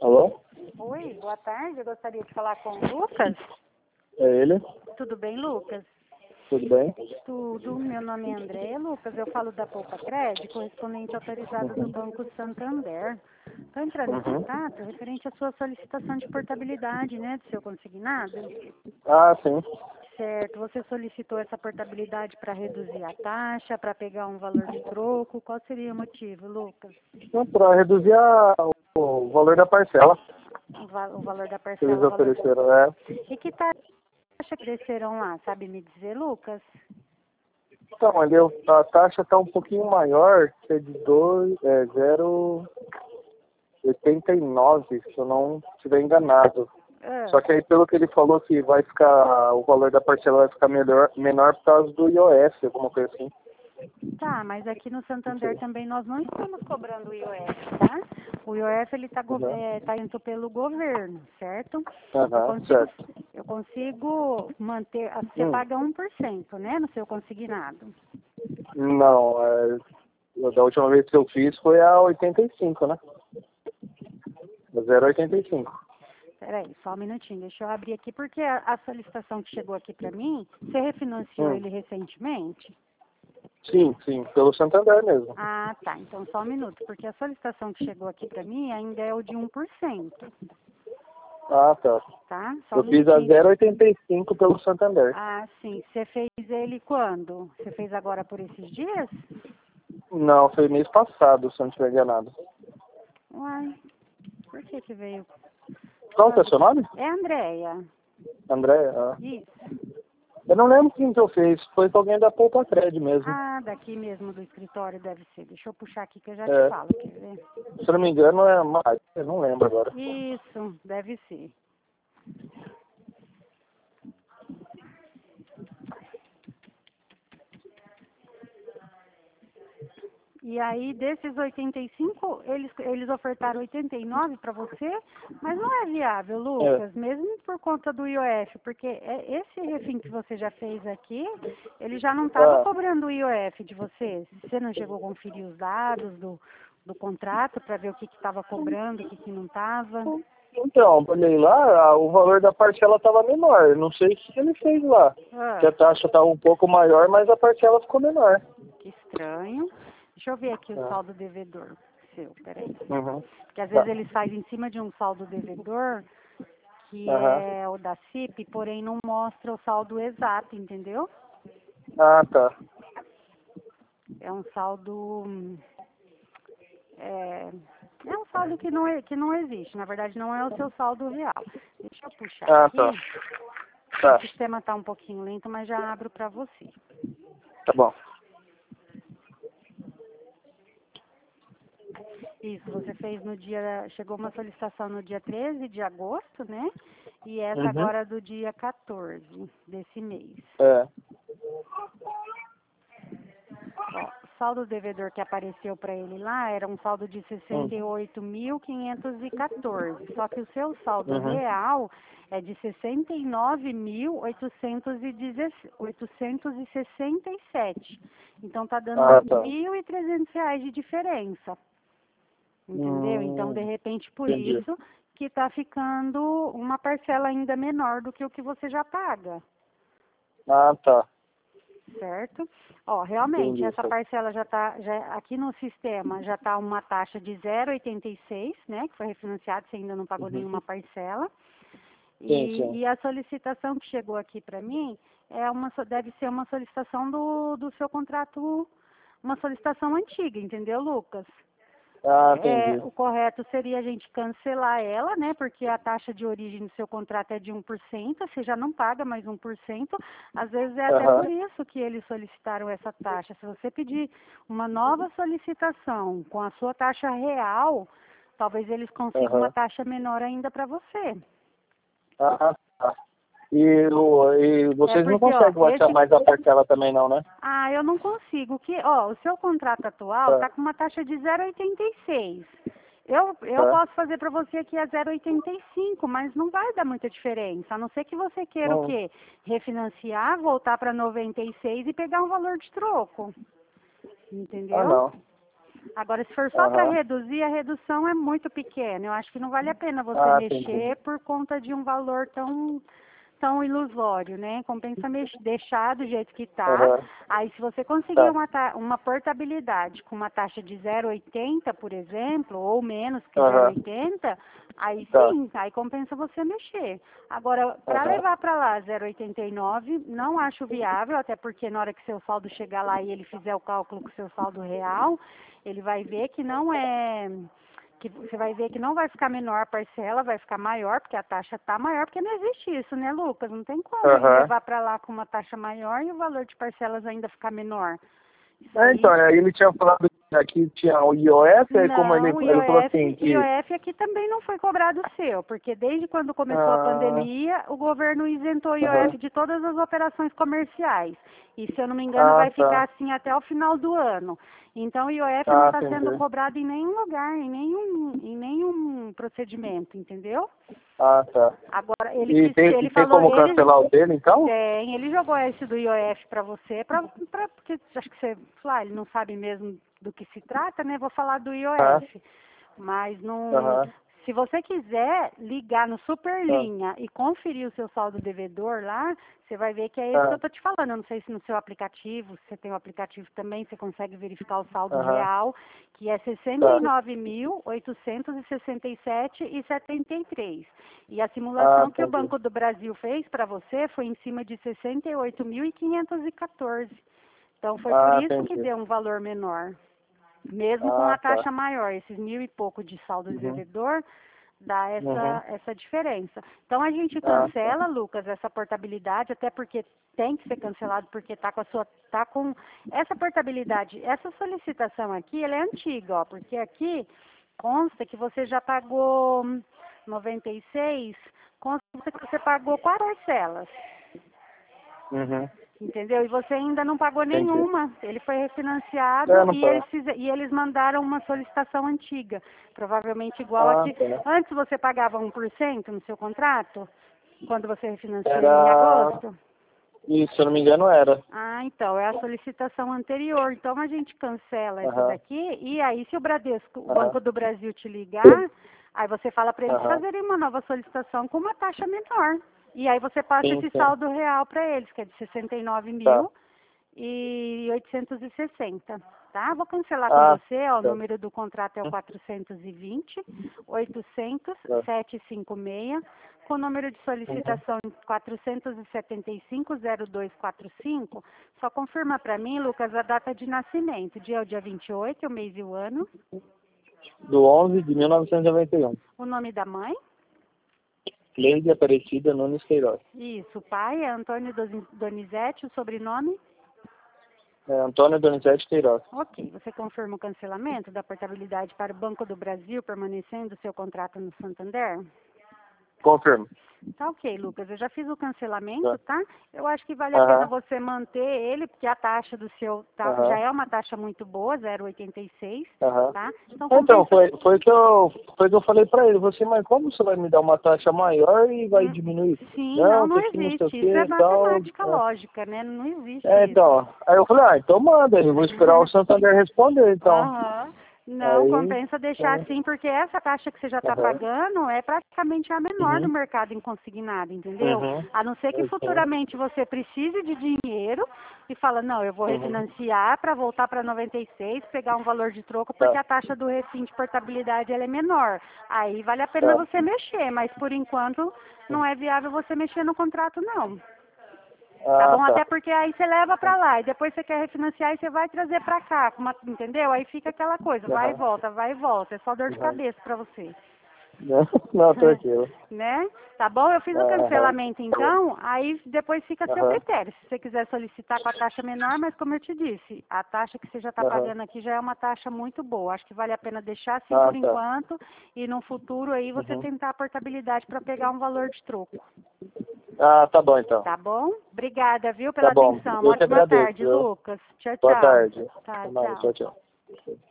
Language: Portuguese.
Alô? Oi, boa tarde. Eu gostaria de falar com o Lucas. É ele? Tudo bem, Lucas? Tudo bem? Tudo. Meu nome é Andréia. Lucas, eu falo da Poupa Crédito, correspondente autorizado do Banco Santander. Estou entrando em Uhum. contato referente à sua solicitação de portabilidade, né, do seu consignado. Ah, sim. Certo. Você solicitou essa portabilidade para reduzir a taxa, para pegar um valor de troco. Qual seria o motivo, Lucas? Para reduzir o valor da parcela O valor da que eles parcela, o valor... ofereceram, é. E que taxa que desceram lá? Sabe me dizer, Lucas? Então, ali a taxa está um pouquinho maior, que é de 0,89, se eu não estiver enganado. Ah. Só que aí, pelo que ele falou, que vai ficar, o valor da parcela vai ficar menor por causa do IOF, alguma coisa assim. Tá, mas aqui no Não Santander sei. também nós não estamos cobrando o IOF, tá? O IOF ele tá, Uhum. tá indo pelo governo, certo? Eu Aham, consigo, certo. eu consigo manter, você paga 1%, né, no seu consignado. Não, da última vez que eu fiz foi a 85, né? A 0,85. Peraí, só um minutinho, deixa eu abrir aqui, porque a solicitação que chegou aqui para mim, você refinanciou ele recentemente? Sim, sim, pelo Santander mesmo. Ah, tá, então só um minuto, porque a solicitação que chegou aqui para mim ainda é o de 1%, Ah, tá. tá? Só um Eu fiz a minutinho. 0,85 pelo Santander. Ah, sim. Você fez ele quando? Você fez agora por esses dias? Não, foi mês passado, se eu não estiver enganado. Uai, por que que veio? Qual que é o seu nome? É a Andréia. André? Ah. Isso. Eu não lembro quem que eu fiz. Foi com alguém da Poupa Cred mesmo. Ah, daqui mesmo do escritório deve ser. Deixa eu puxar aqui que eu já te É, falo. Quer ver? se eu não me engano é mais. Eu não lembro agora. Isso, deve ser. E aí, desses 85, eles ofertaram 89 para você, mas não é viável, É. Lucas, mesmo por conta do IOF, porque esse refim que você já fez aqui, ele já não estava Ah, cobrando o IOF de você. Você não chegou a conferir os dados do contrato para ver o que estava cobrando, o que não estava? então, olhei lá, o valor da parcela estava menor. Eu não sei o que ele fez lá. Que a Ah, taxa estava um pouco maior, mas a parcela ficou menor. que estranho. Deixa eu ver aqui o Ah, saldo devedor seu, peraí. uhum. Porque às vezes Tá. eles fazem em cima de um saldo devedor, que Aham. é o da CIP, porém não mostra o saldo exato, entendeu? Ah, tá. É um saldo, é, é um saldo que não existe, na verdade não é o seu saldo real. Deixa eu puxar Ah, aqui, tá. o Tá. sistema está um pouquinho lento, mas já abro para você. Tá bom. Isso, você fez no dia, chegou uma solicitação no dia 13 de agosto, né? E essa Uhum. agora é do dia 14 desse mês. É. Ó, o saldo devedor que apareceu para ele lá era um saldo de Hum. 68.514. Só que o seu saldo Uhum. real é de 69.867. Então tá dando Ah, tá. R$ 1.300 de diferença. Entendeu? Então, de repente, por Entendi. isso que tá ficando uma parcela ainda menor do que o que você já paga. Ah, tá. Certo? Ó, realmente, Entendi. essa parcela já está, aqui no sistema já está uma taxa de 0,86, né? Que foi refinanciado, você ainda não pagou Uhum. nenhuma parcela. Sim, sim. E a solicitação que chegou aqui para mim deve ser uma solicitação do seu contrato, uma solicitação antiga, entendeu, Lucas? Ah, entendi. O correto seria a gente cancelar ela, né? Porque a taxa de origem do seu contrato é de 1%, você já não paga mais 1%. Às vezes é até Aham. por isso que eles solicitaram essa taxa. Se você pedir uma nova solicitação com a sua taxa real, talvez eles consigam uma Aham. taxa menor ainda para você. Ah, tá. E É vocês não porque, ó, conseguem baixar mais a parcela também não, né? eu não consigo. O seu contrato atual Tá. está com uma taxa de 0,86. Eu Tá. posso fazer para você aqui a 0,85, mas não vai dar muita diferença. A não ser que você queira o Não. quê? Refinanciar, voltar para 96 e pegar um valor de troco. Ah, Entendeu? não. Agora, se for só para Aham. reduzir, a redução é muito pequena. Eu acho que não vale a pena você Entendi. mexer por conta de um valor tão ilusório, né? Compensa deixar do jeito que está. Aham. Aí, se você conseguir Tá. uma portabilidade com uma taxa de 0,80, por exemplo, ou menos que Aham. 0,80, aí Tá. sim, aí compensa você mexer. Agora, para Aham. levar para lá 0,89, não acho viável, até porque na hora que seu saldo chegar lá e ele fizer o cálculo com o seu saldo real, ele vai ver que não é... que você vai ver que não vai ficar menor a parcela, vai ficar maior, porque a taxa está maior, porque não existe isso, né, Lucas? Não tem como ele Aham. levar para lá com uma taxa maior e o valor de parcelas ainda ficar menor. Isso Então, aí... aí ele tinha falado que aqui tinha o IOF, aí como Não, ele falou assim que... IOF aqui também não foi cobrado o seu, porque desde quando começou a Ah, pandemia, o governo isentou o aham. IOF de todas as operações comerciais. E, se eu não me engano, vai ficar Tá. assim até o final do ano. Então, o IOF não está sendo Entendi. cobrado em nenhum lugar, em nenhum procedimento, entendeu? Tá. Agora, E ele tem falou, como cancelar o dele, então? ele jogou esse do IOF para você, porque acho que você, ele não sabe mesmo do que se trata, né? Vou falar do Tá. IOF. Mas não, Aham. se você quiser ligar no Tá. Superlinha e conferir o seu saldo devedor lá, você vai ver que é esse que eu Tá. tô te falando. Eu não sei se no seu aplicativo, se você tem o aplicativo também, você consegue verificar o saldo Aham. real, que é Tá. 69.867,73. E a simulação que o Entendi. Banco do Brasil fez para você foi em cima de 68.514. Então, foi por isso que Entendi. deu um valor menor. Mesmo com a Tá. taxa maior, esses 1.000 e pouco de saldo de Uhum. devedor, dá Uhum. essa diferença. Então, a gente Tá. cancela, Lucas, essa portabilidade, até porque tem que ser cancelado, porque tá com essa portabilidade, essa solicitação aqui, ela é antiga, ó, porque aqui consta que você já pagou 96, consta que você pagou 4 parcelas. Uhum. Entendeu? E você ainda não pagou Entendi. nenhuma. Ele foi refinanciado Não e tá. e eles mandaram uma solicitação antiga, provavelmente igual a que... Tá. Antes você pagava 1% no seu contrato, quando você refinanciou ele em Era... agosto? Isso, se eu não me engano, era. Ah, então, é a solicitação anterior. Então, a gente cancela essa Aham. daqui e aí, se o Bradesco, o Aham. Banco do Brasil te ligar, aí você fala para eles Aham. fazerem uma nova solicitação com uma taxa menor. E aí você passa Sim, esse sim. saldo real para eles, que é de 69 Tá. mil e 860, tá? Vou cancelar com você, ó, o Tá. número do contrato é o 420 800 Tá. 756, com o número de Uhum. solicitação 475 0245. Só confirma para mim, Lucas, a data de nascimento. Dia é o dia 28, o mês e o ano. Do 11 de 1991. O nome da mãe? Cleide Aparecida Nunes Queiroz. Isso, o pai é Antônio Donizete, o sobrenome? Antônio Donizete Queiroz. Ok, você confirma o cancelamento da portabilidade para o Banco do Brasil, permanecendo o seu contrato no Santander? Confirmo. Tá ok, Lucas, eu já fiz o Tá. cancelamento, tá? Eu acho que vale a pena Aham. você manter ele, porque a taxa do seu já Aham. é uma taxa muito boa, 0,86, Aham. tá? Então Então, compensa. foi que eu falei pra ele. Você, mas como você vai me dar uma taxa maior e vai Hum, diminuir? Sim, não, Não, não que não sei o existe. que Isso é e tal. matemática lógica, né? Não existe isso. Então. Aí eu falei, então manda, eu vou esperar o Santander responder, então. Aham. Não, Aí. compensa deixar assim, porque essa taxa que você já está Aham. pagando é praticamente a menor do Uhum. mercado em consignado, entendeu? Uhum. A não ser que Uhum. futuramente você precise de dinheiro e fala, não, eu vou Uhum. refinanciar para voltar para 96, pegar um valor de troco, porque Tá. a taxa do refim de portabilidade ela é menor. Aí vale a pena Tá. você mexer, mas por enquanto não é viável você mexer no contrato, não. Tá bom? Tá. Até porque aí você leva pra lá e depois você quer refinanciar e você vai trazer pra cá, entendeu? Aí fica aquela coisa, vai e Aham. volta, vai e volta. É só dor de Uhum. cabeça pra você. Não, não, tranquilo. Né? Tá bom? Eu fiz o Aham. cancelamento então, aí depois fica a seu Aham. critério. Se você quiser solicitar com a taxa menor, mas como eu te disse, a taxa que você já está Aham. pagando aqui já é uma taxa muito boa. Acho que vale a pena deixar assim por Tá. enquanto e no futuro aí você Uhum. tentar a portabilidade para pegar um valor de troco. Tá bom então. Tá bom? Obrigada, viu, Tá pela bom. atenção. Eu que Ótima agradeço, tarde, viu? Lucas. Tchau, Boa tchau. tarde. Tá, Até mais. tchau. Tchau, tchau.